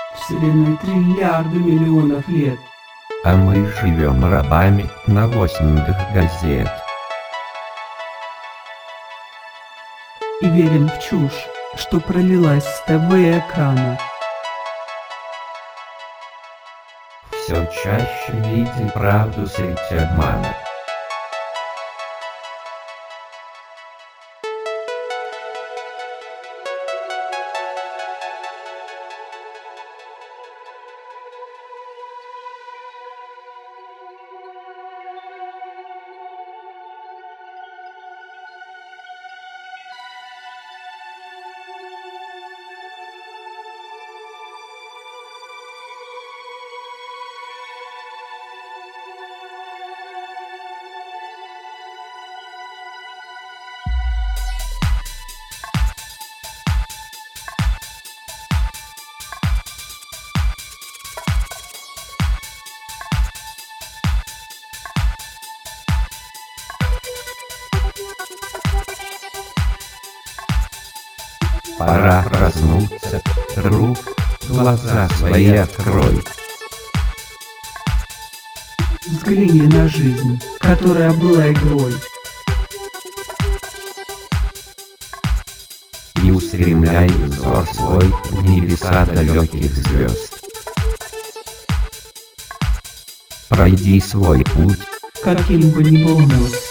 Вселенной триллиарды миллионов лет. А мы живем рабами новостных газет. И верим в чушь, что пролилась с ТВ-экрана. Все чаще видим правду среди обмана. Пора проснуться, друг, глаза свои открой. Взгляни на жизнь, которая была игрой. И устремляй взор свой в небеса далеких звезд. Пройди свой путь, Каким бы ни был он.